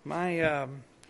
My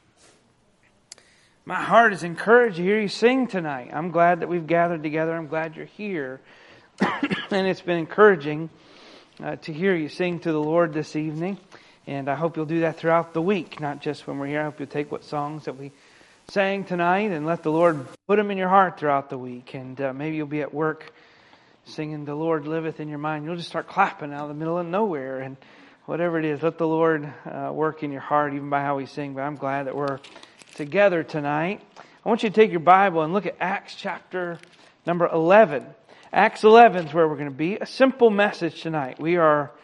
heart is encouraged to hear you sing tonight. I'm glad that we've gathered together. I'm glad you're here. And it's been encouraging to hear you sing to the Lord this evening. And I hope you'll do that throughout the week, not just when we're here. I hope you'll take what songs that we sang tonight and let the Lord put them in your heart throughout the week. And maybe you'll be at work singing "The Lord Liveth" in your mind. You'll just start clapping out of the middle of nowhere. And whatever it is, let the Lord work in your heart, even by how we sing. But I'm glad that we're together tonight. I want you to take your Bible and look at Acts chapter number 11. Acts 11 is where we're going to be. A simple message tonight. We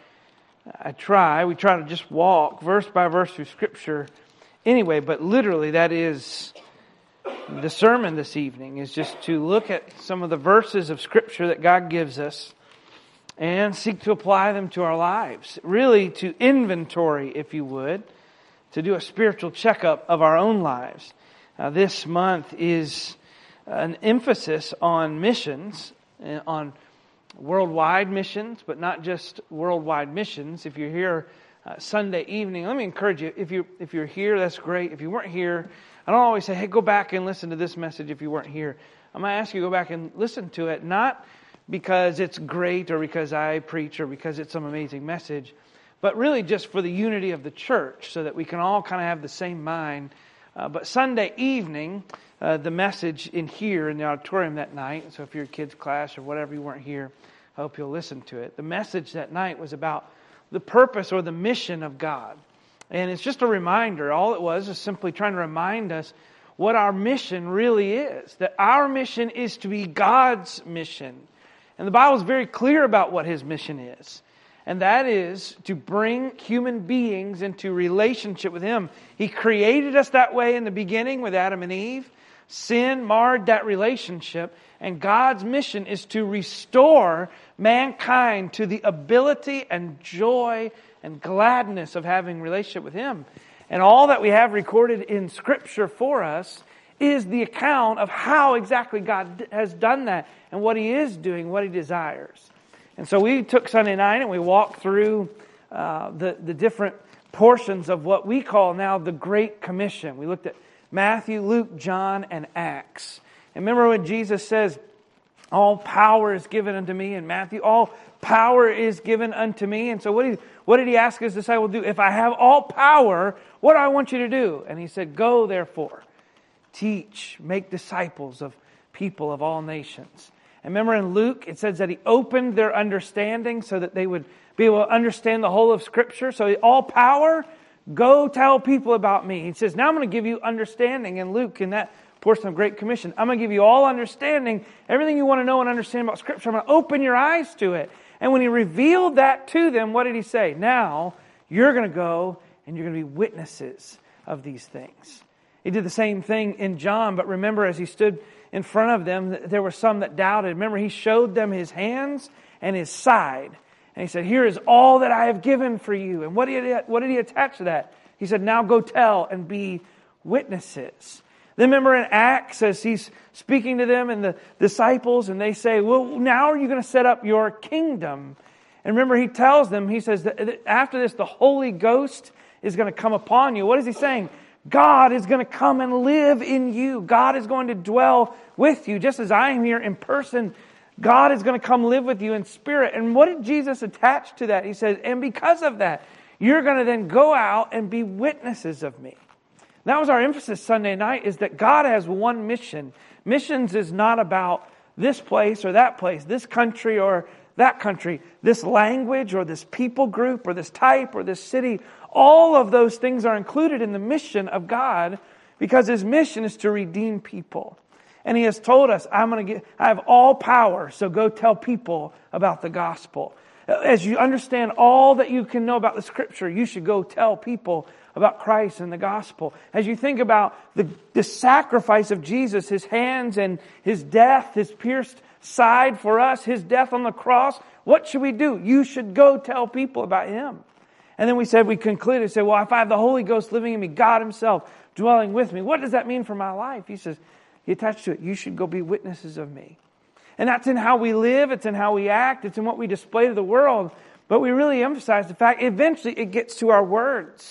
try to just walk verse by verse through Scripture anyway, but literally that is the sermon this evening, is just to look at some of the verses of Scripture that God gives us and seek to apply them to our lives. Really to inventory, if you would, to do a spiritual checkup of our own lives. This month is an emphasis on missions, on worldwide missions, but not just worldwide missions. If you're here Sunday evening, let me encourage you, if you're here, that's great. If you weren't here, I don't always say, hey, go back and listen to this message if you weren't here. I'm going to ask you to go back and listen to it, not because it's great or because I preach or because it's some amazing message, but really just for the unity of the church so that we can all kind of have the same mind. But Sunday evening, the message in here in the auditorium that night, so if you're a kids' class or whatever, you weren't here, I hope you'll listen to it. The message that night was about the purpose or the mission of God. And it's just a reminder. All it was is simply trying to remind us what our mission really is. That our mission is to be God's mission. And the Bible is very clear about what His mission is. And that is to bring human beings into relationship with Him. He created us that way in the beginning with Adam and Eve. Sin marred that relationship. And God's mission is to restore mankind to the ability and joy and gladness of having a relationship with Him. And all that we have recorded in Scripture for us is the account of how exactly God has done that and what He is doing, what He desires. And so we took Sunday night and we walked through the different portions of what we call now the Great Commission. We looked at Matthew, Luke, John, and Acts. And remember when Jesus says, all power is given unto me, in Matthew, all power is given unto me. And so what did He ask His disciples to do? If I have all power, what do I want you to do? And He said, go therefore, teach, make disciples of people of all nations. And remember in Luke, it says that He opened their understanding so that they would be able to understand the whole of Scripture. So all power, go tell people about me. He says, now I'm going to give you understanding in Luke, in that portion of Great Commission. I'm going to give you all understanding, everything you want to know and understand about Scripture. I'm going to open your eyes to it. And when He revealed that to them, what did He say? Now, you're going to go and you're going to be witnesses of these things. He did the same thing in John, but remember as He stood in front of them, there were some that doubted. Remember, He showed them His hands and His side. And He said, here is all that I have given for you. And what did He attach to that? He said, now go tell and be witnesses. Then remember in Acts, as He's speaking to them and the disciples, and they say, well, now are you going to set up your kingdom? And remember, He tells them, He says, that after this, the Holy Ghost is going to come upon you. What is He saying? God is going to come and live in you. God is going to dwell with you. Just as I am here in person, God is going to come live with you in spirit. And what did Jesus attach to that? He says, and because of that, you're going to then go out and be witnesses of me. That was our emphasis Sunday night, is that God has one mission. Missions is not about this place or that place, this country or that country, this language or this people group or this type or this city. All of those things are included in the mission of God because His mission is to redeem people. And He has told us, I have all power, so go tell people about the gospel. As you understand all that you can know about the Scripture, you should go tell people about Christ and the gospel. As you think about the sacrifice of Jesus, His hands and His death, His pierced side for us, His death on the cross, what should we do? You should go tell people about Him. And then we concluded, well, if I have the Holy Ghost living in me, God Himself dwelling with me, what does that mean for my life? He says, He attached to it, you should go be witnesses of me. And that's in how we live, it's in how we act, it's in what we display to the world. But we really emphasize the fact, eventually it gets to our words.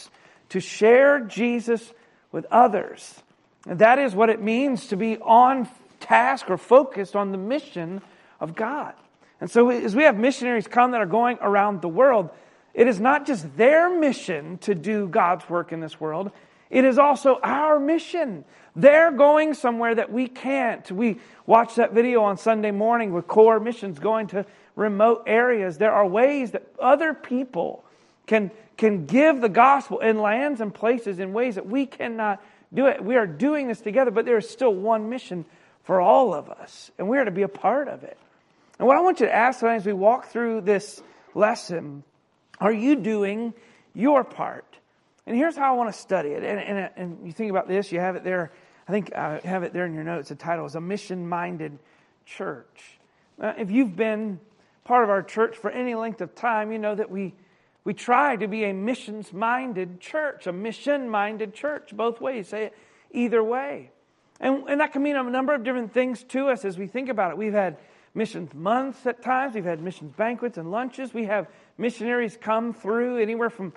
to share Jesus with others. And that is what it means to be on task or focused on the mission of God. And so as we have missionaries come that are going around the world, it is not just their mission to do God's work in this world. It is also our mission. They're going somewhere that we can't. We watched that video on Sunday morning with Core Missions going to remote areas. There are ways that other people can give the gospel in lands and places in ways that we cannot do it. We are doing this together, but there is still one mission for all of us, and we are to be a part of it. And what I want you to ask tonight as we walk through this lesson, are you doing your part? And here's how I want to study it. And you think about this, you have it there. I think I have it there in your notes. The title is A Mission-Minded Church. If you've been part of our church for any length of time, you know that we try to be a missions-minded church, a mission-minded church, both ways. Say it either way. And that can mean a number of different things to us as we think about it. We've had missions months at times. We've had missions banquets and lunches. We have missionaries come through anywhere from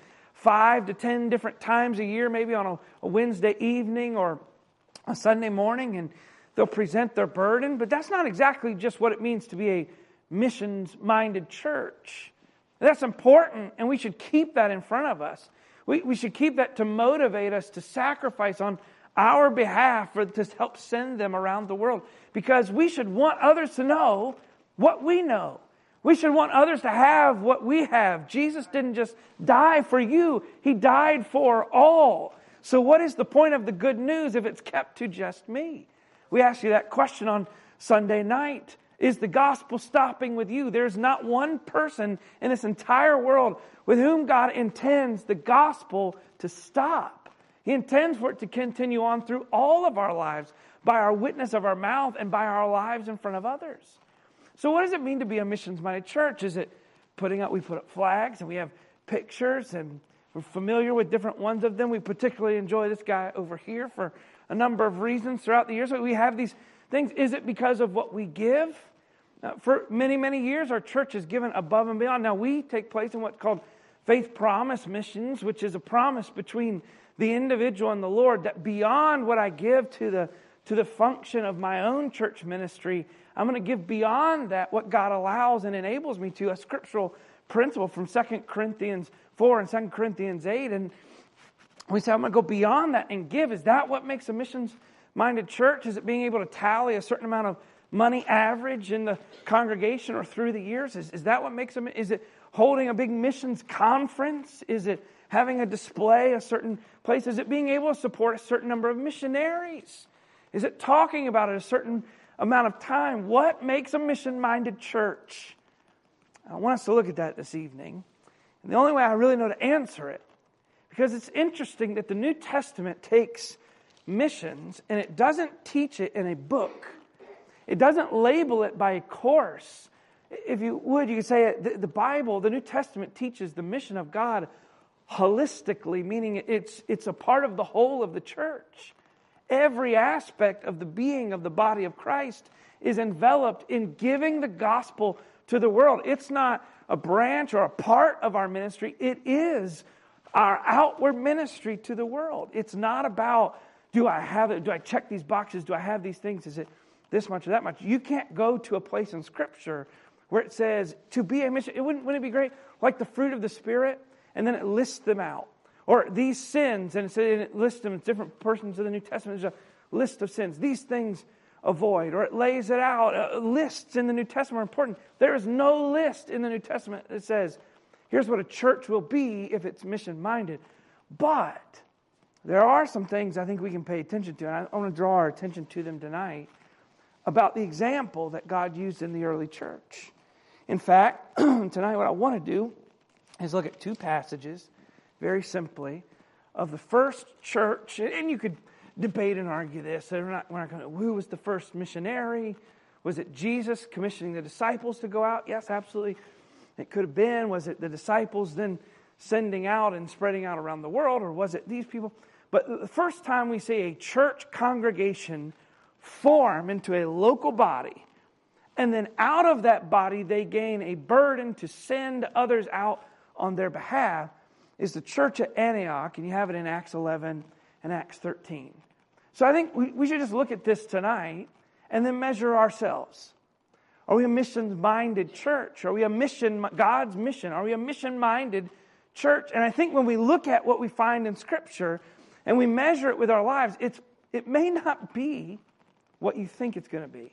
5 to 10 different times a year, maybe on a Wednesday evening or a Sunday morning, and they'll present their burden. But that's not exactly just what it means to be a missions-minded church. That's important, and we should keep that in front of us. We should keep that to motivate us to sacrifice on our behalf to help send them around the world. Because we should want others to know what we know. We should want others to have what we have. Jesus didn't just die for you. He died for all. So what is the point of the good news if it's kept to just me? We asked you that question on Sunday night. Is the gospel stopping with you? There's not one person in this entire world with whom God intends the gospel to stop. He intends for it to continue on through all of our lives by our witness of our mouth and by our lives in front of others. So what does it mean to be a missions-minded church? Is it we put up flags and we have pictures and we're familiar with different ones of them. We particularly enjoy this guy over here for a number of reasons throughout the years. So we have these things. Is it because of what we give? For many, many years, our church has given above and beyond. Now, we take place in what's called faith promise missions, which is a promise between the individual and the Lord that beyond what I give to the function of my own church ministry, I'm going to give beyond that what God allows and enables me to, a scriptural principle from 2 Corinthians 4 and 2 Corinthians 8. And we say, I'm going to go beyond that and give. Is that what makes a missions-minded church? Is it being able to tally a certain amount of money average in the congregation or through the years? Is that what makes them? Is it holding a big missions conference? Is it having a display a certain place? Is it being able to support a certain number of missionaries? Is it talking about it a certain amount of time? What makes a mission-minded church? I want us to look at that this evening. And the only way I really know to answer it, because it's interesting that the New Testament takes missions and it doesn't teach it in a book. It doesn't label it by a course. If you would, you could say the Bible, the New Testament teaches the mission of God holistically, meaning it's a part of the whole of the church. Every aspect of the being of the body of Christ is enveloped in giving the gospel to the world. It's not a branch or a part of our ministry. It is our outward ministry to the world. It's not about, do I have it? Do I check these boxes? Do I have these things? Is it this much or that much? You can't go to a place in Scripture where it says to be a mission. Wouldn't it be great? Like the fruit of the Spirit, and then it lists them out. Or these sins, and it lists them. It's different portions of the New Testament. There's a list of sins. These things avoid. Or it lays it out. Lists in the New Testament are important. There is no list in the New Testament that says, here's what a church will be if it's mission-minded. But there are some things I think we can pay attention to, and I want to draw our attention to them tonight, about the example that God used in the early church. In fact, tonight what I want to do is look at two passages, very simply, of the first church. And you could debate and argue this. We're not going to, who was the first missionary? Was it Jesus commissioning the disciples to go out? Yes, absolutely. It could have been. Was it the disciples then sending out and spreading out around the world? Or was it these people? But the first time we see a church congregation form into a local body, and then out of that body they gain a burden to send others out on their behalf, is the church at Antioch, and you have it in Acts 11 and Acts 13. So I think we should just look at this tonight and then measure ourselves. Are we a mission-minded church? Are we God's mission? Are we a mission-minded church? And I think when we look at what we find in Scripture and we measure it with our lives, it may not be what you think it's going to be.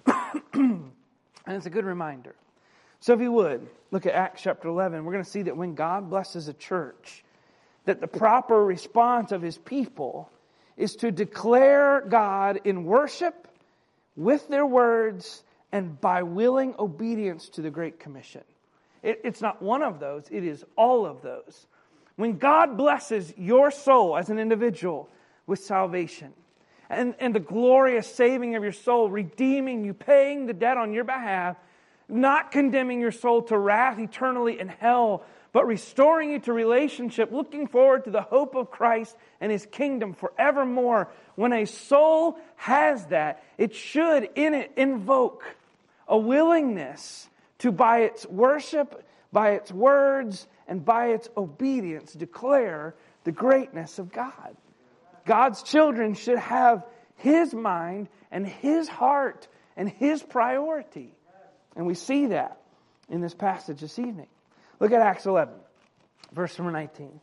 And it's a good reminder. So if you would, look at Acts chapter 11. We're going to see that when God blesses a church, that the proper response of His people is to declare God in worship, with their words, and by willing obedience to the Great Commission. It's not one of those, it is all of those. When God blesses your soul as an individual with salvation, and the glorious saving of your soul, redeeming you, paying the debt on your behalf, not condemning your soul to wrath eternally in hell, but restoring you to relationship, looking forward to the hope of Christ and His kingdom forevermore. When a soul has that, it should in it invoke a willingness to, by its worship, by its words, and by its obedience, declare the greatness of God. God's children should have His mind and His heart and His priority. And we see that in this passage this evening. Look at Acts 11, verse number 19.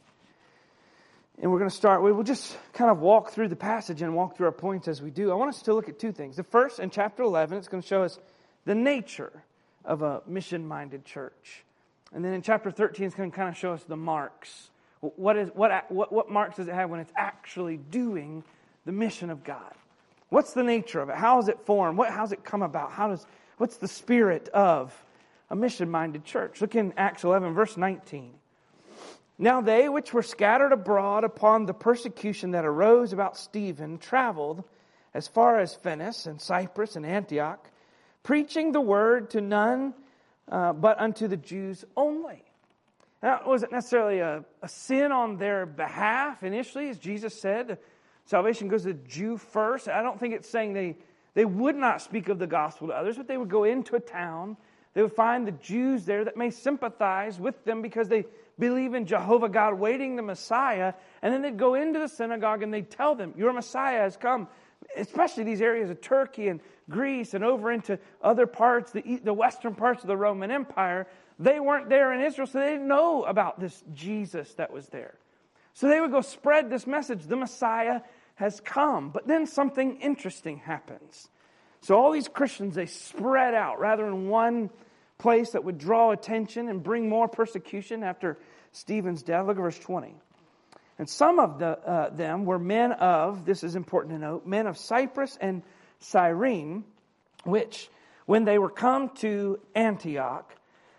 And we're going to start, we'll just kind of walk through the passage and walk through our points as we do. I want us to look at two things. The first, in chapter 11, it's going to show us the nature of a mission-minded church. And then in chapter 13, it's going to kind of show us the marks. What marks does it have when it's actually doing the mission of God? What's the nature of it? How is it formed? How's it come about? What's the spirit of a mission-minded church? Look in Acts 11, verse 19. Now they which were scattered abroad upon the persecution that arose about Stephen traveled as far as Phoenice and Cyprus and Antioch, preaching the word to none but unto the Jews only. Now, it wasn't necessarily a sin on their behalf initially, as Jesus said. Salvation goes to the Jew first. I don't think it's saying they would not speak of the gospel to others, but they would go into a town. They would find the Jews there that may sympathize with them because they believe in Jehovah God waiting the Messiah. And then they'd go into the synagogue and they'd tell them, your Messiah has come. Especially these areas of Turkey and Greece and over into other parts, the western parts of the Roman Empire. They weren't there in Israel, so they didn't know about this Jesus that was there. So they would go spread this message, the Messiah has come. But then something interesting happens. So all these Christians, they spread out rather than one place that would draw attention and bring more persecution after Stephen's death. Look at verse 20. And some of them were men of, this is important to note, men of Cyprus and Cyrene, which, when they were come to Antioch,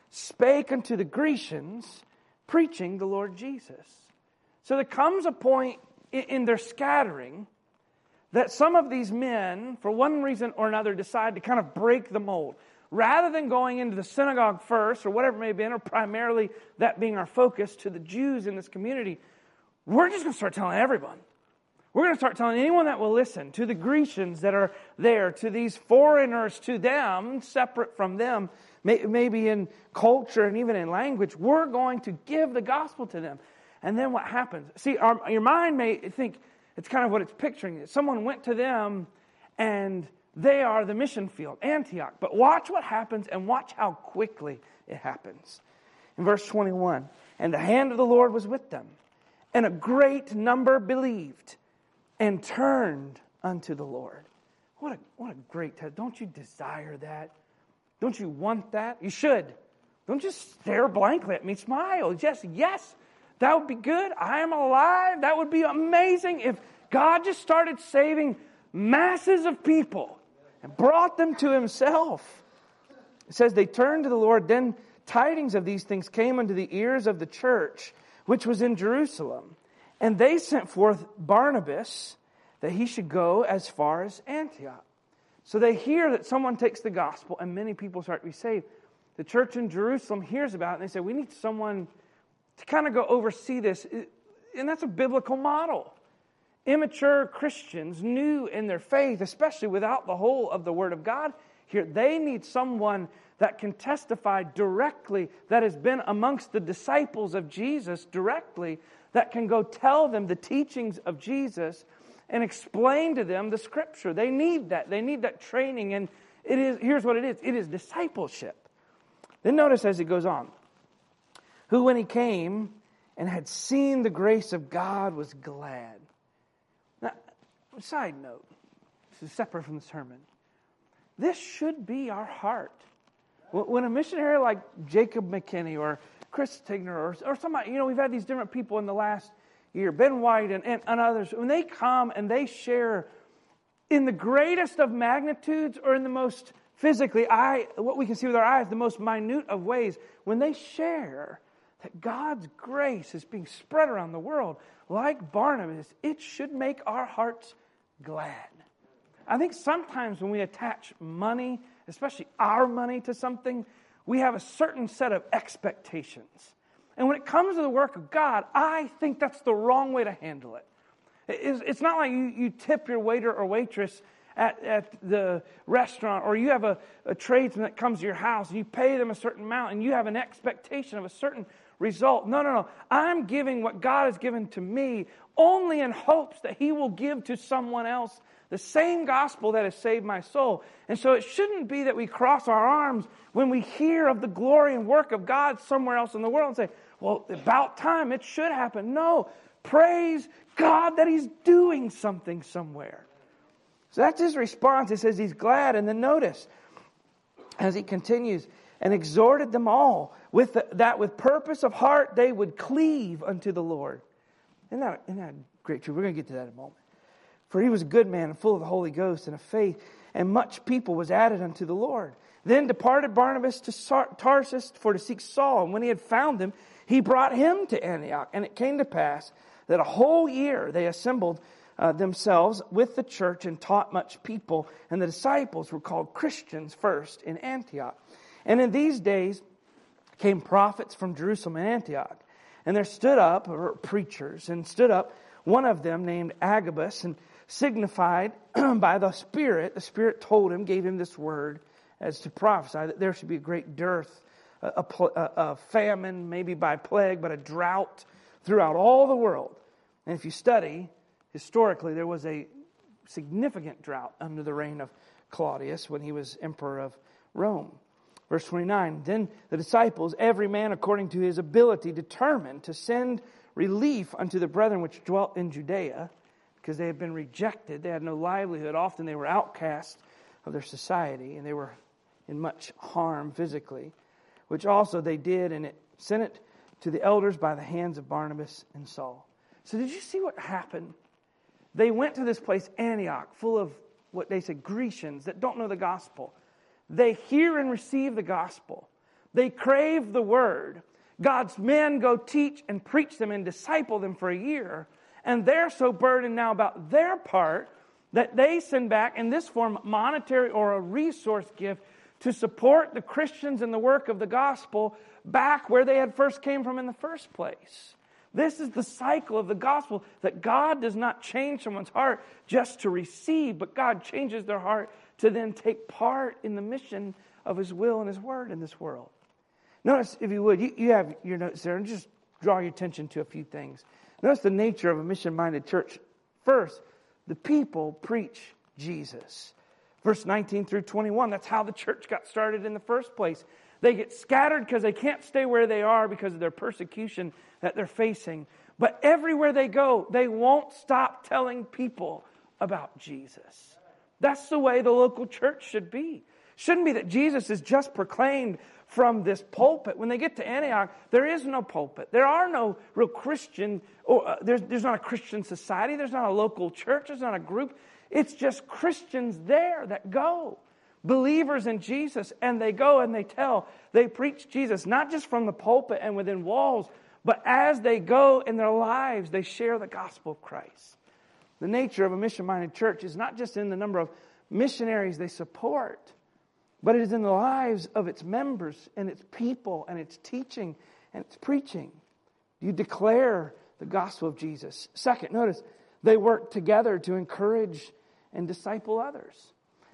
spake unto the Grecians, preaching the Lord Jesus. So there comes a point in their scattering that some of these men, for one reason or another, decide to kind of break the mold. Rather than going into the synagogue first, or whatever it may have been, or primarily that being our focus to the Jews in this community, we're just going to start telling everyone. We're going to start telling anyone that will listen, to the Grecians that are there, to these foreigners, to them, separate from them, maybe in culture and even in language. We're going to give the gospel to them. And then what happens? See, your mind may think it's kind of what it's picturing. Someone went to them and they are the mission field, Antioch. But watch what happens and watch how quickly it happens. In verse 21, and the hand of the Lord was with them, and a great number believed and turned unto the Lord. What a great test. Don't you desire that? Don't you want that? You should. Don't just stare blankly at me. Smile. Yes, that would be good. I am alive. That would be amazing if God just started saving masses of people and brought them to Himself. It says they turned to the Lord. Then tidings of these things came unto the ears of the church, which was in Jerusalem. And they sent forth Barnabas that he should go as far as Antioch. So they hear that someone takes the gospel and many people start to be saved. The church in Jerusalem hears about it and they say, we need someone to kind of go oversee this. And that's a biblical model. Immature Christians, new in their faith, especially without the whole of the Word of God, here. They need someone that can testify directly, that has been amongst the disciples of Jesus directly, that can go tell them the teachings of Jesus and explain to them the Scripture. They need that. They need that training. And here's what it is. It is discipleship. Then notice as it goes on. Who, when he came and had seen the grace of God, was glad. Now, side note. This is separate from the sermon. This should be our heart. When a missionary like Jacob McKinney or Chris Tigner or somebody, we've had these different people in the last year, Ben White and others, when they come and they share in the greatest of magnitudes or in the most physically, what we can see with our eyes, the most minute of ways, when they share that God's grace is being spread around the world, like Barnabas, it should make our hearts glad. I think sometimes when we attach money, especially our money, to something, we have a certain set of expectations. And when it comes to the work of God, I think that's the wrong way to handle it. It's not like you tip your waiter or waitress at the restaurant, or you have a tradesman that comes to your house and you pay them a certain amount and you have an expectation of a certain result. No. I'm giving what God has given to me only in hopes that He will give to someone else the same gospel that has saved my soul. And so it shouldn't be that we cross our arms when we hear of the glory and work of God somewhere else in the world and say, well, about time, it should happen. No, praise God that He's doing something somewhere. So that's his response. It says he's glad. And then notice, as he continues, and exhorted them all that with purpose of heart they would cleave unto the Lord. Isn't that great truth? We're going to get to that in a moment. For he was a good man and full of the Holy Ghost and of faith, and much people was added unto the Lord. Then departed Barnabas to Tarsus for to seek Saul. And when he had found him, he brought him to Antioch. And it came to pass that a whole year they assembled themselves with the church and taught much people. And the disciples were called Christians first in Antioch. And in these days came prophets from Jerusalem and Antioch. And there stood up, or preachers, and stood up one of them named Agabus, and signified by the Spirit told him, gave him this word as to prophesy that there should be a great dearth, a famine, maybe by plague, but a drought throughout all the world. And if you study, historically, there was a significant drought under the reign of Claudius when he was emperor of Rome. Verse 29, then the disciples, every man according to his ability, determined to send relief unto the brethren which dwelt in Judea, because they had been rejected. They had no livelihood. Often they were outcasts of their society, and they were in much harm physically, which also they did, and it sent it to the elders by the hands of Barnabas and Saul. So did you see what happened? They went to this place, Antioch, full of what they said, Grecians that don't know the gospel. They hear and receive the gospel. They crave the word. God's men go teach and preach them and disciple them for a year. And they're so burdened now about their part that they send back in this form monetary or a resource gift to support the Christians in the work of the gospel back where they had first came from in the first place. This is the cycle of the gospel, that God does not change someone's heart just to receive, but God changes their heart to then take part in the mission of His will and His word in this world. Notice, if you would, you have your notes there, and just draw your attention to a few things. Notice the nature of a mission-minded church. First, the people preach Jesus. Verse 19 through 21, that's how the church got started in the first place. They get scattered because they can't stay where they are because of their persecution that they're facing. But everywhere they go, they won't stop telling people about Jesus. That's the way the local church should be. Shouldn't be that Jesus is just proclaimed from this pulpit. When they get to Antioch, there is no pulpit. There are no real Christian, there's not a Christian society. There's not a local church. There's not a group. It's just Christians there that go. Believers in Jesus, and they go and they tell, they preach Jesus, not just from the pulpit and within walls, but as they go in their lives, they share the gospel of Christ. The nature of a mission-minded church is not just in the number of missionaries they support, but it is in the lives of its members and its people and its teaching and its preaching. You declare the gospel of Jesus. Second, notice, they work together to encourage and disciple others.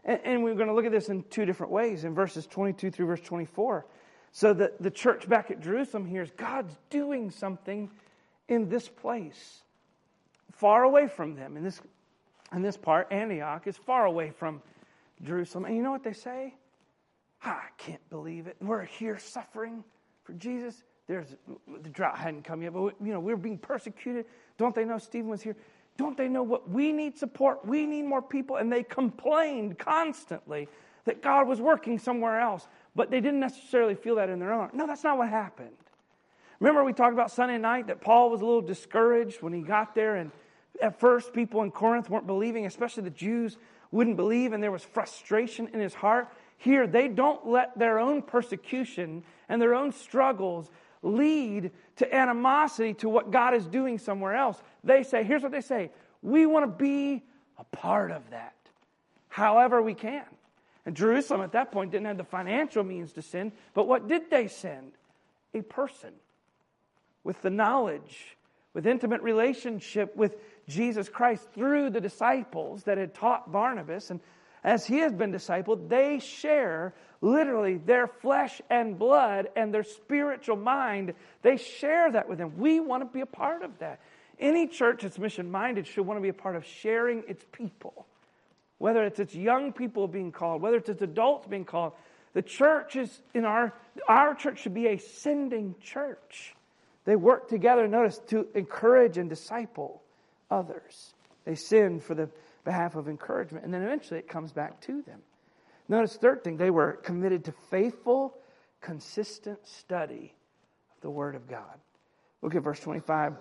And we're going to look at this in two different ways, in verses 22 through verse 24. So that the church back at Jerusalem hears God's doing something in this place, far away from them. In this part, Antioch is far away from Jerusalem. And you know what they say? I can't believe it. We're here suffering for Jesus. The drought hadn't come yet, but we're being persecuted. Don't they know Stephen was here? Don't they know what we need support? We need more people. And they complained constantly that God was working somewhere else. But they didn't necessarily feel that in their own heart. No, that's not what happened. Remember we talked about Sunday night that Paul was a little discouraged when he got there. And at first people in Corinth weren't believing, especially the Jews wouldn't believe. And there was frustration in his heart. Here, they don't let their own persecution and their own struggles lead to animosity to what God is doing somewhere else. They say, here's what they say, we want to be a part of that, however we can. And Jerusalem at that point didn't have the financial means to send, but what did they send? A person with the knowledge, with intimate relationship with Jesus Christ through the disciples that had taught Barnabas. And as he has been discipled, they share literally their flesh and blood and their spiritual mind. They share that with him. We want to be a part of that. Any church that's mission-minded should want to be a part of sharing its people. Whether it's its young people being called, whether it's its adults being called. The church is our church should be a sending church. They work together, notice, to encourage and disciple others. They send for the behalf of encouragement. And then eventually it comes back to them. Notice third thing, they were committed to faithful, consistent study of the Word of God. Look at verse 25.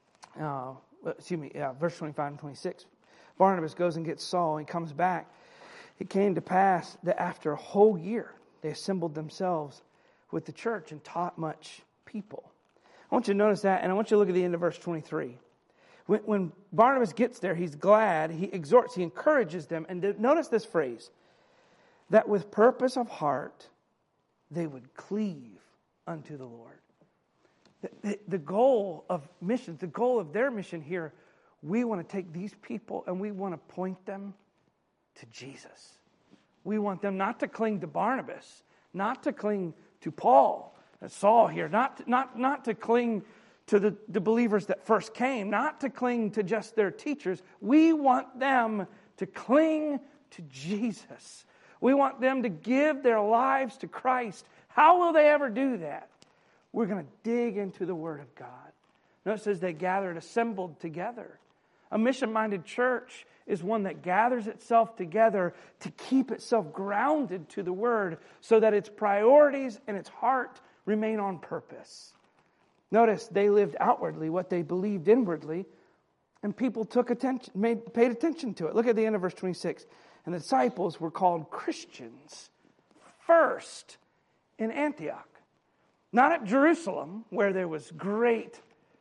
Verse 25 and 26. Barnabas goes and gets Saul and comes back. It came to pass that after a whole year, they assembled themselves with the church and taught much people. I want you to notice that, and I want you to look at the end of verse 23. When Barnabas gets there, he's glad, he exhorts, he encourages them. And notice this phrase, that with purpose of heart, they would cleave unto the Lord. The goal of missions, the goal of their mission here, we want to take these people and we want to point them to Jesus. We want them not to cling to Barnabas, not to cling to Paul, Saul here, not to cling to the believers that first came, not to cling to just their teachers. We want them to cling to Jesus. We want them to give their lives to Christ. How will they ever do that? We're going to dig into the Word of God. Notice it says they gathered, assembled together. A mission-minded church is one that gathers itself together to keep itself grounded to the Word so that its priorities and its heart remain on purpose. Notice they lived outwardly what they believed inwardly, and people paid attention to it. Look at the end of verse 26. And the disciples were called Christians first in Antioch. Not at Jerusalem, where there was great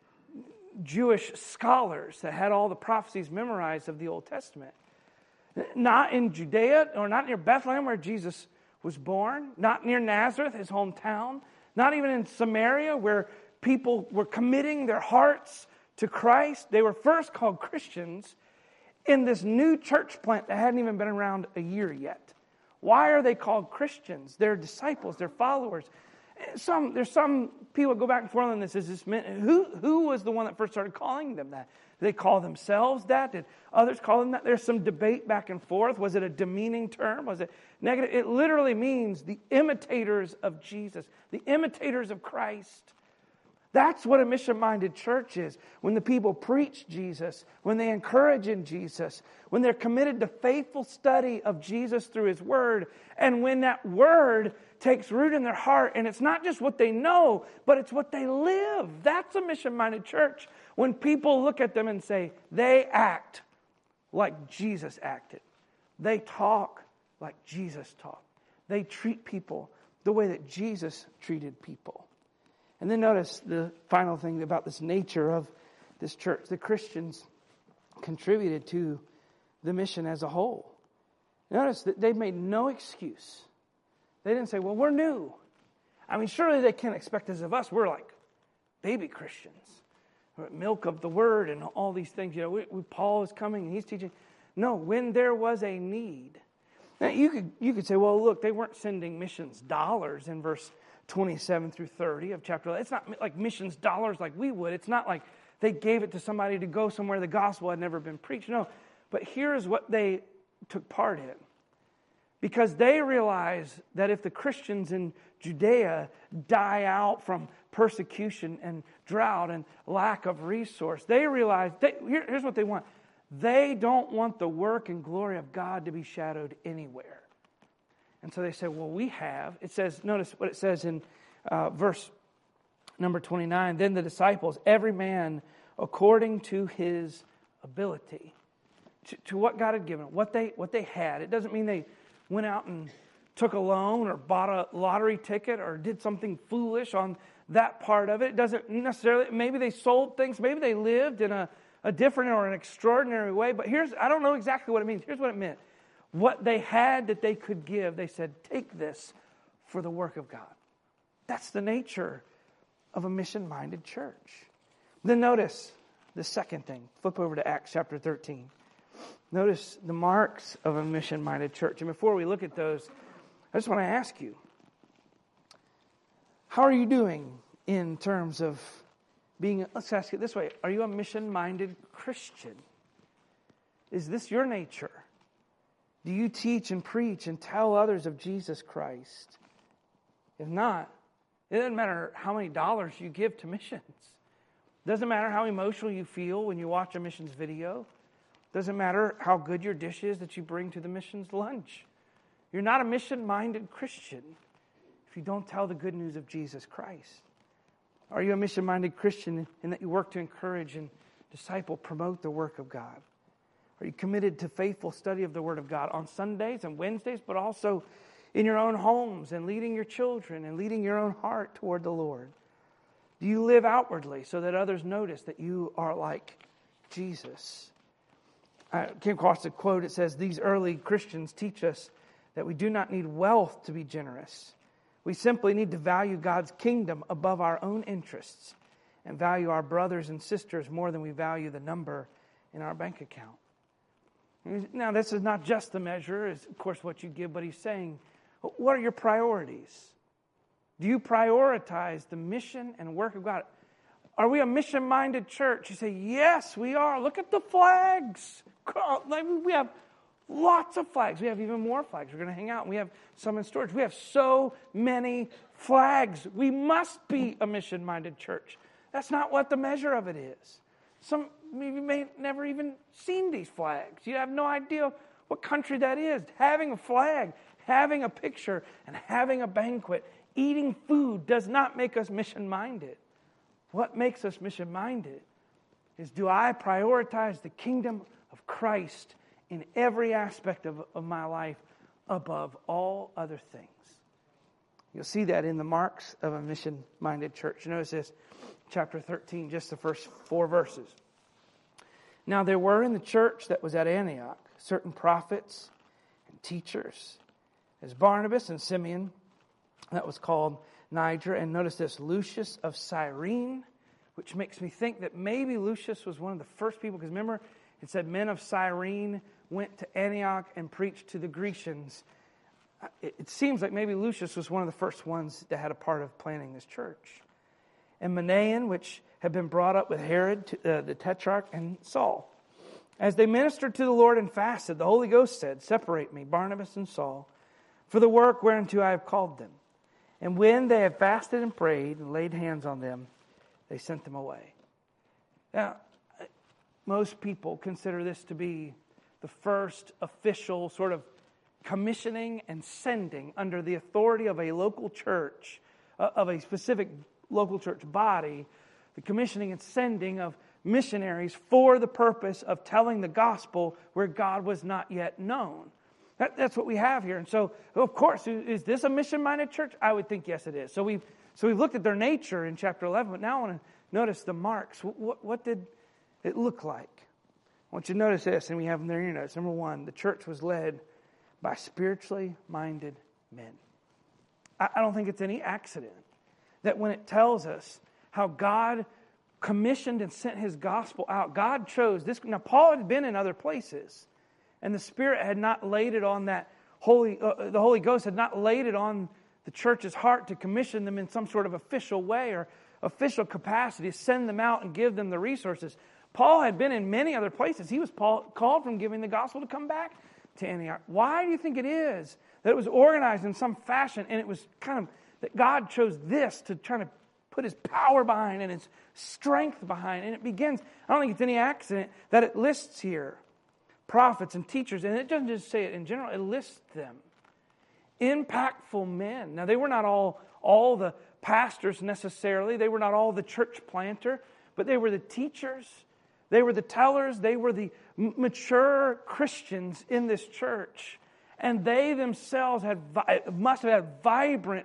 Jewish scholars that had all the prophecies memorized of the Old Testament. Not in Judea or not near Bethlehem where Jesus was born. Not near Nazareth, his hometown. Not even in Samaria where people were committing their hearts to Christ. They were first called Christians in this new church plant that hadn't even been around a year yet. Why are they called Christians? They're disciples, they're followers. There's some people go back and forth on this. Is this meant, who was the one that first started calling them that? Did they call themselves that? Did others call them that? There's some debate back and forth. Was it a demeaning term? Was it negative? It literally means the imitators of Jesus, the imitators of Christ. That's what a mission-minded church is. When the people preach Jesus, when they encourage in Jesus, when they're committed to faithful study of Jesus through His Word, and when that Word takes root in their heart, and it's not just what they know, but it's what they live. That's a mission-minded church. When people look at them and say, they act like Jesus acted. They talk like Jesus talked. They treat people the way that Jesus treated people. And then notice the final thing about this nature of this church. The Christians contributed to the mission as a whole. Notice that they made no excuse. They didn't say, well, we're new. I mean, surely they can't expect this of us. We're like baby Christians. We're milk of the Word and all these things. Paul is coming and he's teaching. No, when there was a need. Now, you could say, well, look, they weren't sending missions dollars in verse 27 through 30 of chapter 11. It's not like missions dollars like we would. It's not like they gave it to somebody to go somewhere the gospel had never been preached. No, but here's what they took part in. Because they realize that if the Christians in Judea die out from persecution and drought and lack of resource, they realize, here's what they want. They don't want the work and glory of God to be shadowed anywhere. And so they say, well, we have. It says, notice what it says in verse number 29. Then the disciples, every man according to his ability, to what God had given, what they had. It doesn't mean they went out and took a loan or bought a lottery ticket or did something foolish on that part of it. It doesn't necessarily, maybe they sold things, maybe they lived in a different or an extraordinary way. But I don't know exactly what it means. Here's what it meant. What they had that they could give, they said, take this for the work of God. That's the nature of a mission-minded church. Then notice the second thing. Flip over to Acts chapter 13. Notice the marks of a mission-minded church. And before we look at those, I just want to ask you, how are you doing in terms of being, let's ask it this way, are you a mission-minded Christian? Is this your nature? Do you teach and preach and tell others of Jesus Christ? If not, it doesn't matter how many dollars you give to missions. It doesn't matter how emotional you feel when you watch a missions video. Doesn't matter how good your dish is that you bring to the missions lunch. You're not a mission-minded Christian if you don't tell the good news of Jesus Christ. Are you a mission-minded Christian in that you work to encourage and disciple, promote the work of God? Are you committed to faithful study of the Word of God on Sundays and Wednesdays, but also in your own homes and leading your children and leading your own heart toward the Lord? Do you live outwardly so that others notice that you are like Jesus? I came across a quote. It says, these early Christians teach us that we do not need wealth to be generous. We simply need to value God's kingdom above our own interests and value our brothers and sisters more than we value the number in our bank account. Now, this is not just the measure, it's of course what you give, but he's saying, what are your priorities? Do you prioritize the mission and work of God? Are we a mission-minded church? You say, yes, we are. Look at the flags. We have lots of flags. We have even more flags. We're going to hang out. We have some in storage. We have so many flags. We must be a mission-minded church. That's not what the measure of it is. Some of you may never even seen these flags. You have no idea what country that is. Having a flag, having a picture, and having a banquet, eating food does not make us mission-minded. What makes us mission-minded is, do I prioritize the kingdom of Christ in every aspect of my life above all other things? You'll see that in the marks of a mission-minded church. Notice this, chapter 13, just the first 4 verses. Now there were in the church that was at Antioch certain prophets and teachers, as Barnabas and Simeon, that was called Niger, and notice this, Lucius of Cyrene, which makes me think that maybe Lucius was one of the first people, because remember, it said men of Cyrene went to Antioch and preached to the Grecians. It seems like maybe Lucius was one of the first ones that had a part of planning this church. And Manaen, which had been brought up with Herod, the Tetrarch, and Saul. As they ministered to the Lord and fasted, the Holy Ghost said, separate me, Barnabas and Saul, for the work whereunto I have called them. And when they had fasted and prayed and laid hands on them, they sent them away. Now, most people consider this to be the first official sort of commissioning and sending under the authority of a local church, of a specific local church body, the commissioning and sending of missionaries for the purpose of telling the gospel where God was not yet known. That's what we have here. And so, of course, is this a mission-minded church? I would think yes, it is. So we've looked at their nature in chapter 11, but now I want to notice the marks. What did it look like? I want you to notice this, and we have them there in your notes. Number 1, the church was led by spiritually minded men. I don't think it's any accident that when it tells us how God commissioned and sent His gospel out, God chose this. Now, Paul had been in other places, and the Spirit had not laid it on that the Holy Ghost had not laid it on the church's heart to commission them in some sort of official way or official capacity, to send them out and give them the resources. Paul had been in many other places. He was called from giving the gospel to come back to Antioch. Why do you think it is that it was organized in some fashion, and it was kind of that God chose this to try to put His power behind and His strength behind? And it begins, I don't think it's any accident that it lists here prophets and teachers, and it doesn't just say it in general, it lists them. Impactful men. Now, they were not all the pastors necessarily. They were not all the church planter, but they were the teachers. They were the tellers. They were the mature Christians in this church. And they themselves must have had vibrant,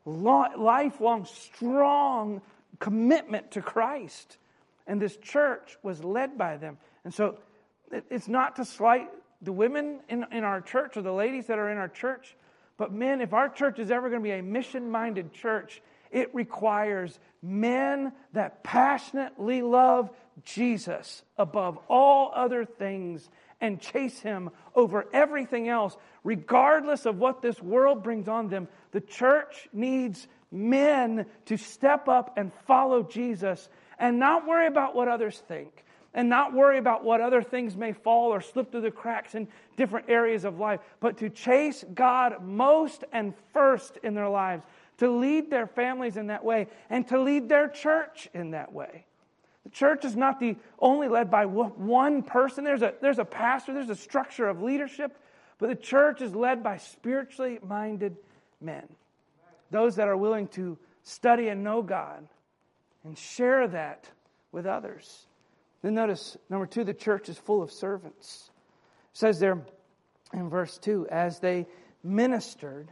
lifelong, strong commitment to Christ. And this church was led by them. And so it's not to slight the women in our church or the ladies that are in our church. But men, if our church is ever going to be a mission-minded church, it requires men that passionately love Jesus above all other things and chase Him over everything else, regardless of what this world brings on them. The church needs men to step up and follow Jesus and not worry about what others think, and not worry about what other things may fall or slip through the cracks in different areas of life, but to chase God most and first in their lives, to lead their families in that way, and to lead their church in that way. The church is not only led by one person. There's a pastor, there's a structure of leadership, but the church is led by spiritually minded men. Those that are willing to study and know God and share that with others. Then notice, number 2, the church is full of servants. It says there in verse 2, as they ministered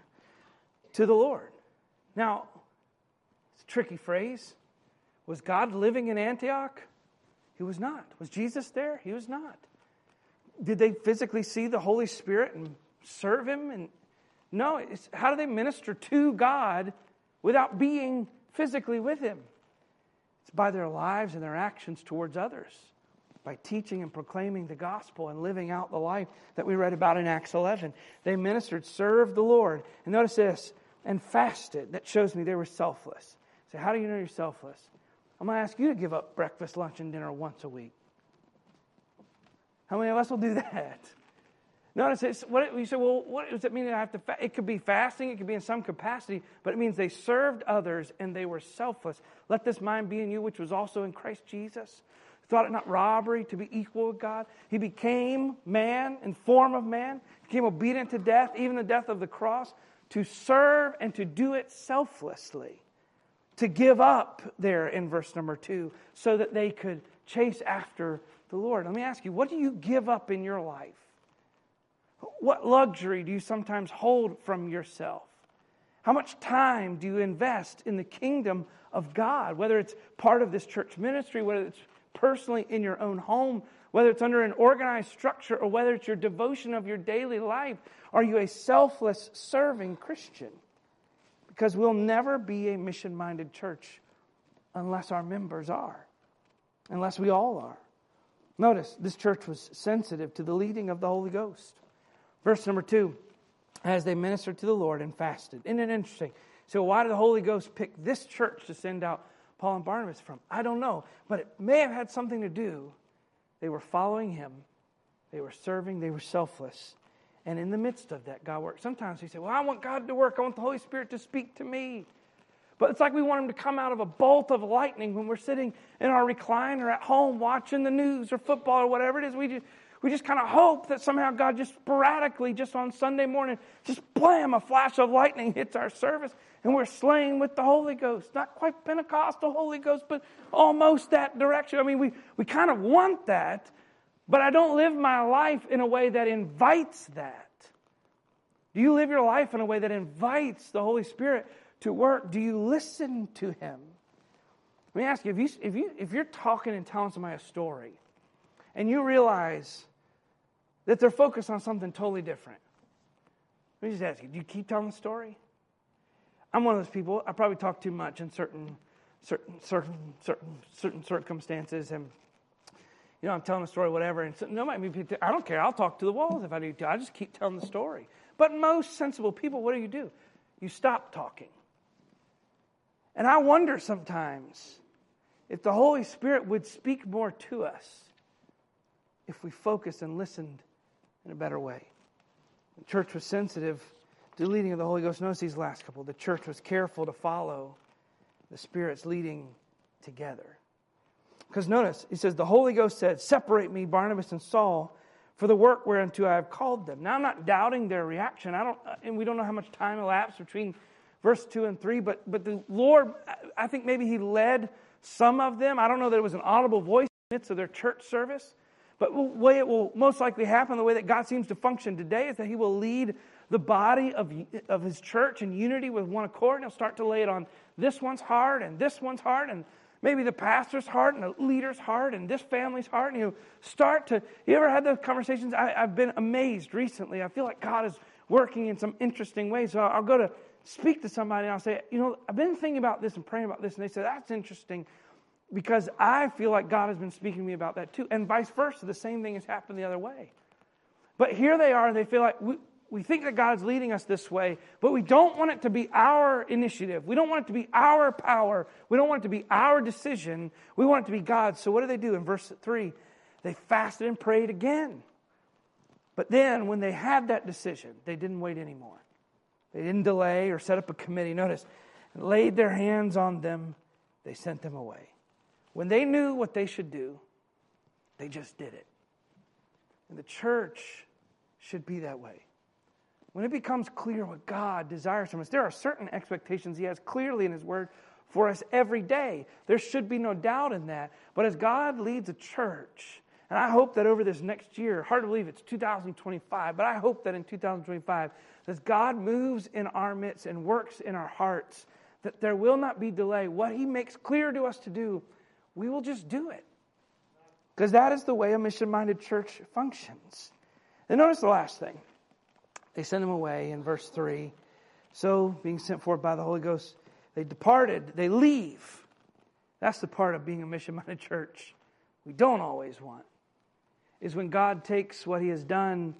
to the Lord. Now, it's a tricky phrase. Was God living in Antioch? He was not. Was Jesus there? He was not. Did they physically see the Holy Spirit and serve Him? And no, it's how do they minister to God without being physically with Him? It's by their lives and their actions towards others, by teaching and proclaiming the gospel and living out the life that we read about in Acts 11. They ministered, served the Lord. And notice this, and fasted. That shows me they were selfless. So how do you know you're selfless? I'm going to ask you to give up breakfast, lunch, and dinner once a week. How many of us will do that? Notice it's, you say, well, what does it mean that I have to fast? It could be fasting, it could be in some capacity, but it means they served others and they were selfless. Let this mind be in you, which was also in Christ Jesus. Thought it not robbery to be equal with God. He became man in form of man, became obedient to death, even the death of the cross, to serve and to do it selflessly. To give up there in verse number 2 so that they could chase after the Lord. Let me ask you, what do you give up in your life? What luxury do you sometimes hold from yourself? How much time do you invest in the kingdom of God? Whether it's part of this church ministry, whether it's personally in your own home, whether it's under an organized structure, or whether it's your devotion of your daily life. Are you a selfless, serving Christian? Because we'll never be a mission-minded church unless our members are, unless we all are. Notice, this church was sensitive to the leading of the Holy Ghost. Verse number 2, as they ministered to the Lord and fasted. Isn't it interesting? So why did the Holy Ghost pick this church to send out Paul and Barnabas from? I don't know, but it may have had something to do. They were following Him. They were serving. They were selfless. And in the midst of that, God worked. Sometimes we say, well, I want God to work. I want the Holy Spirit to speak to me. But it's like we want Him to come out of a bolt of lightning when we're sitting in our recliner at home watching the news or football or whatever it is. We just kind of hope that somehow God just sporadically, just on Sunday morning, just blam, a flash of lightning hits our service and we're slain with the Holy Ghost. Not quite Pentecostal Holy Ghost, but almost that direction. I mean, we kind of want that, but I don't live my life in a way that invites that. Do you live your life in a way that invites the Holy Spirit to work? Do you listen to Him? Let me ask you, if you're talking and telling somebody a story, and you realize that they're focused on something totally different, let me just ask you, do you keep telling the story? I'm one of those people, I probably talk too much in certain circumstances, and I'm telling a story, whatever, and I don't care, I'll talk to the walls if I need to. I just keep telling the story. But most sensible people, what do? You stop talking. And I wonder sometimes if the Holy Spirit would speak more to us if we focused and listened in a better way. The church was sensitive to the leading of the Holy Ghost. Notice these last couple. The church was careful to follow the Spirit's leading together. Because notice, he says, the Holy Ghost said, separate me, Barnabas and Saul, for the work whereunto I have called them. Now I'm not doubting their reaction. And we don't know how much time elapsed between verse 2 and 3, but the Lord, I think maybe He led some of them. I don't know that it was an audible voice in the midst of their church service. But the way it will most likely happen, the way that God seems to function today, is that He will lead the body of His church in unity with one accord. And He'll start to lay it on this one's heart and this one's heart and maybe the pastor's heart and the leader's heart and this family's heart. And He'll start to... You ever had those conversations? I've been amazed recently. I feel like God is working in some interesting ways. So I'll go to speak to somebody and I'll say, I've been thinking about this and praying about this. And they say, that's interesting. Because I feel like God has been speaking to me about that too. And vice versa, the same thing has happened the other way. But here they are, and they feel like we think that God's leading us this way, but we don't want it to be our initiative. We don't want it to be our power. We don't want it to be our decision. We want it to be God's. So what do? In verse 3, they fasted and prayed again. But then when they had that decision, they didn't wait anymore. They didn't delay or set up a committee. Notice, laid their hands on them, they sent them away. When they knew what they should do, they just did it. And the church should be that way. When it becomes clear what God desires from us, there are certain expectations He has clearly in His Word for us every day. There should be no doubt in that. But as God leads a church, and I hope that over this next year, hard to believe it's 2025, but I hope that in 2025, as God moves in our midst and works in our hearts, that there will not be delay. What He makes clear to us to do, we will just do it. Because that is the way a mission-minded church functions. And notice the last thing. They send them away in verse 3. So, being sent forth by the Holy Ghost, they departed. They leave. That's the part of being a mission-minded church we don't always want. Is when God takes what He has done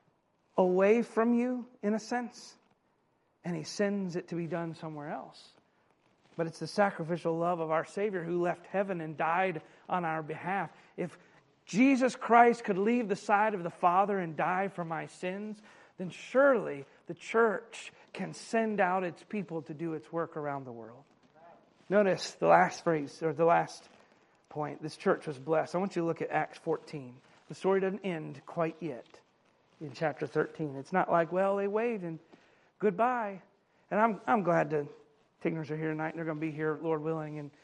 away from you, in a sense, and He sends it to be done somewhere else. But it's the sacrificial love of our Savior who left heaven and died on our behalf. If Jesus Christ could leave the side of the Father and die for my sins, then surely the church can send out its people to do its work around the world. Notice the last phrase, or the last point. This church was blessed. I want you to look at Acts 14. The story doesn't end quite yet in chapter 13. It's not like, well, they waved and goodbye. And I'm glad to... Tigners are here tonight, and they're going to be here, Lord willing, in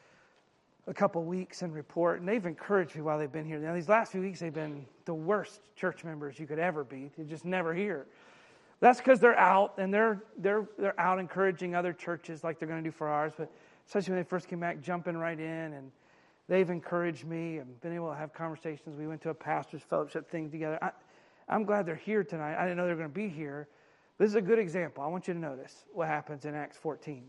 a couple of weeks and report. And they've encouraged me while they've been here. Now, these last few weeks, they've been the worst church members you could ever be. They're just never here. That's because they're out, and they're out encouraging other churches like they're going to do for ours. But especially when they first came back, jumping right in, and they've encouraged me and been able to have conversations. We went to a pastor's fellowship thing together. I'm glad they're here tonight. I didn't know they were going to be here. This is a good example. I want you to notice what happens in Acts 14.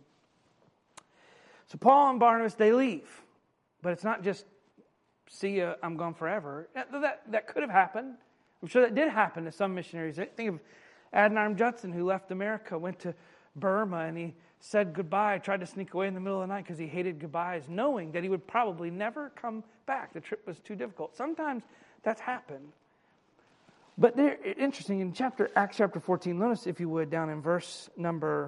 So Paul and Barnabas, they leave. But it's not just, see ya, I'm gone forever. That could have happened. I'm sure that did happen to some missionaries. Think of Adoniram Judson, who left America, went to Burma, and he said goodbye, tried to sneak away in the middle of the night because he hated goodbyes, knowing that he would probably never come back. The trip was too difficult. Sometimes that's happened. But interesting, in Acts chapter 14, notice, if you would, down in verse number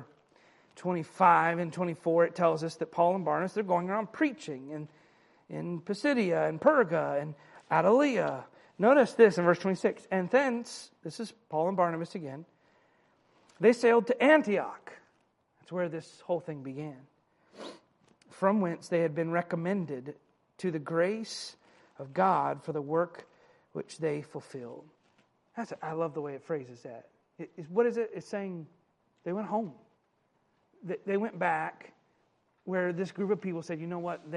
25 and 24, it tells us that Paul and Barnabas, they're going around preaching in Pisidia and Perga and Attalia. Notice this in verse 26. And thence, this is Paul and Barnabas again, they sailed to Antioch. That's where this whole thing began. From whence they had been recommended to the grace of God for the work which they fulfilled. I love the way it phrases that. What is it? It's saying they went home. They went back where this group of people said, you know what?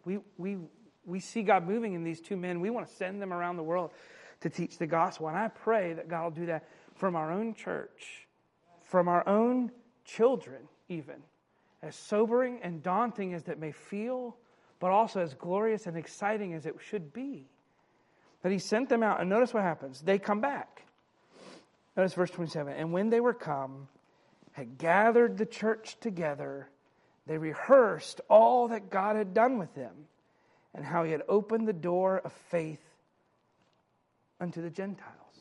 We see God moving in these two men. We want to send them around the world to teach the gospel. And I pray that God will do that from our own church, from our own children even. As sobering and daunting as that may feel, but also as glorious and exciting as it should be. But He sent them out, and notice what happens. They come back. Notice verse 27. And when they were come, had gathered the church together, they rehearsed all that God had done with them, and how He had opened the door of faith unto the Gentiles.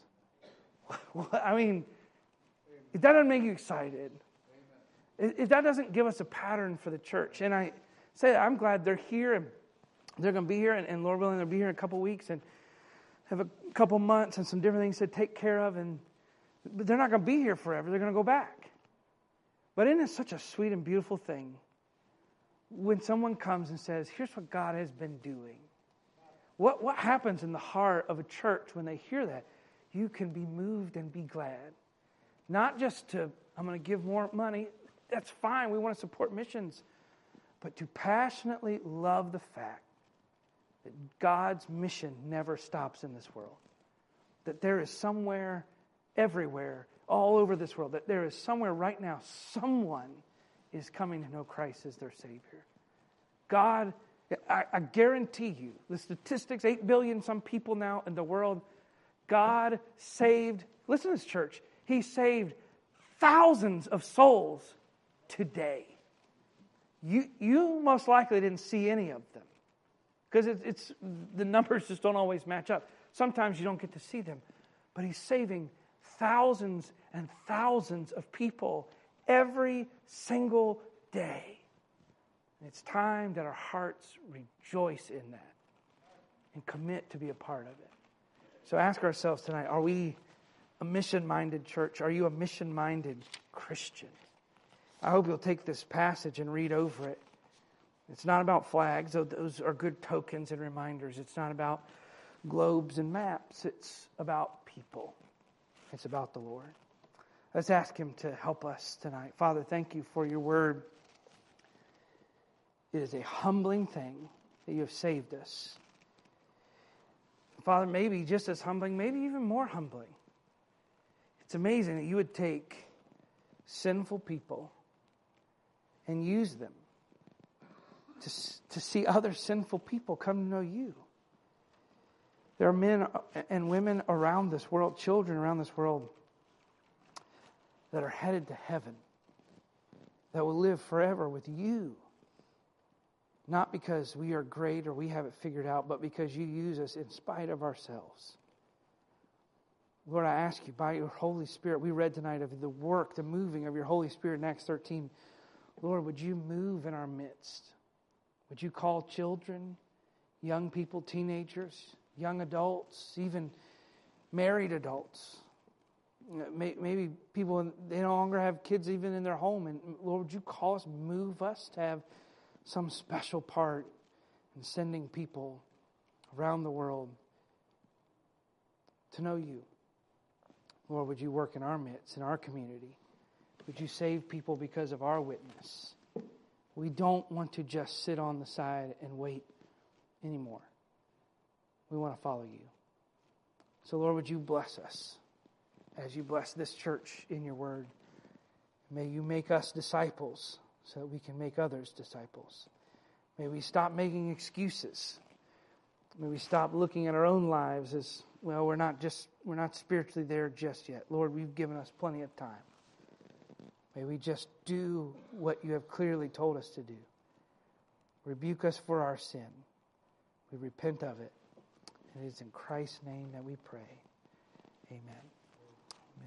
I mean, if that doesn't make you excited, if that doesn't give us a pattern for the church, and I say I'm glad they're here, and they're going to be here, and Lord willing, they'll be here in a couple weeks, and have a couple months, and some different things to take care of, but they're not going to be here forever. They're going to go back. But isn't it such a sweet and beautiful thing when someone comes and says, here's what God has been doing? What happens in the heart of a church when they hear that? You can be moved and be glad. Not just to, I'm going to give more money. That's fine. We want to support missions. But to passionately love the fact that God's mission never stops in this world. That there is somewhere, everywhere, all over this world, that there is somewhere right now, someone is coming to know Christ as their Savior. God, I guarantee you, the statistics, 8 billion some people now in the world, God saved, listen to this church, He saved thousands of souls today. You most likely didn't see any of them. Because it's the numbers just don't always match up. Sometimes you don't get to see them. But He's saving thousands and thousands of people every single day. And it's time that our hearts rejoice in that and commit to be a part of it. So ask ourselves tonight, are we a mission-minded church? Are you a mission-minded Christian? I hope you'll take this passage and read over it. It's not about flags, though those are good tokens and reminders. It's not about globes and maps. It's about people. It's about the Lord. Let's ask Him to help us tonight. Father, thank You for Your word. It is a humbling thing that You have saved us. Father, maybe just as humbling, maybe even more humbling. It's amazing that You would take sinful people and use them to see other sinful people come to know You. There are men and women around this world, children around this world, that are headed to heaven, that will live forever with You. Not because we are great or we have it figured out, but because You use us in spite of ourselves. Lord, I ask You by Your Holy Spirit, we read tonight of the work, the moving of Your Holy Spirit in Acts 13. Lord, would You move in our midst? Would You call children, young people, teenagers, young adults, even married adults? Maybe people, they no longer have kids even in their home. And Lord, would You call us, move us to have some special part in sending people around the world to know You? Lord, would You work in our midst, in our community? Would You save people because of our witness? We don't want to just sit on the side and wait anymore. We want to follow You. So Lord, would You bless us as You bless this church in Your word. May You make us disciples so that we can make others disciples. May we stop making excuses. May we stop looking at our own lives as, well, we're not spiritually there just yet. Lord, You've given us plenty of time. May we just do what You have clearly told us to do. Rebuke us for our sin. We repent of it. And it is in Christ's name that we pray. Amen.